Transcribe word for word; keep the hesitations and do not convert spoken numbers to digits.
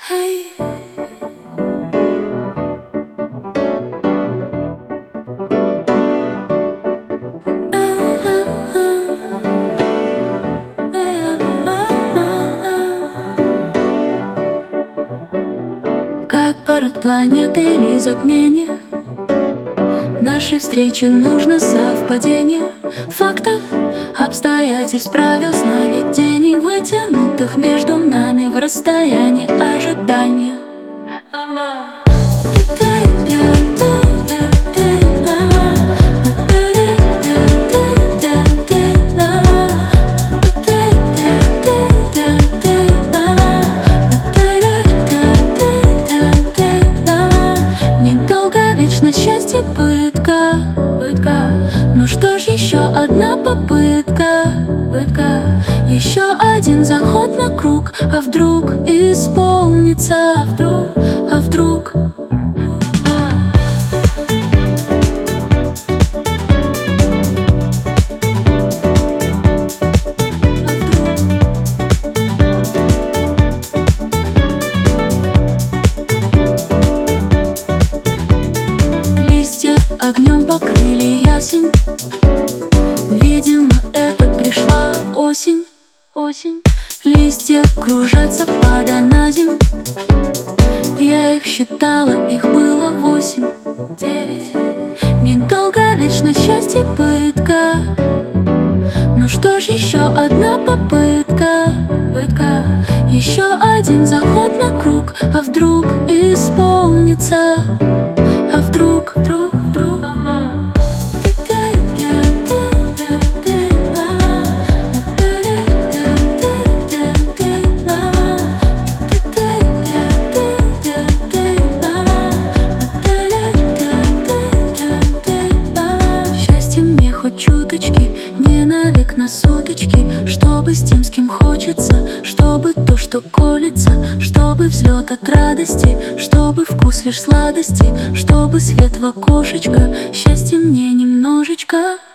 Hey. Как пород планеты или затмение, нашей встрече нужно совпадение фактов, обстоятельств, правил, сновидений, вытянутых между нами в расстоянии ожидания. Недолговечно счастье пытка, пытка. Ну что ж, еще одна попытка, пытка. Еще один заход на круг, а вдруг исполнится, а вдруг, а вдруг. Огнем покрыли ясень. Видимо, это пришла осень, осень. Листья кружатся, падая на землю. Я их считала, их было восемь, девять. Недолговечно счастье пытка. Ну что ж, еще одна попытка, пытка. Еще один заход на круг, а вдруг исполнится, а вдруг, вдруг, вдруг. Счастье мне хоть чуточки, не навек на суточки, чтобы с тем, с кем хочется, чтобы то, что колется, чтобы взлет от радости, чтобы вкус лишь сладости, чтобы свет в окошечко. Счастье мне немножечко.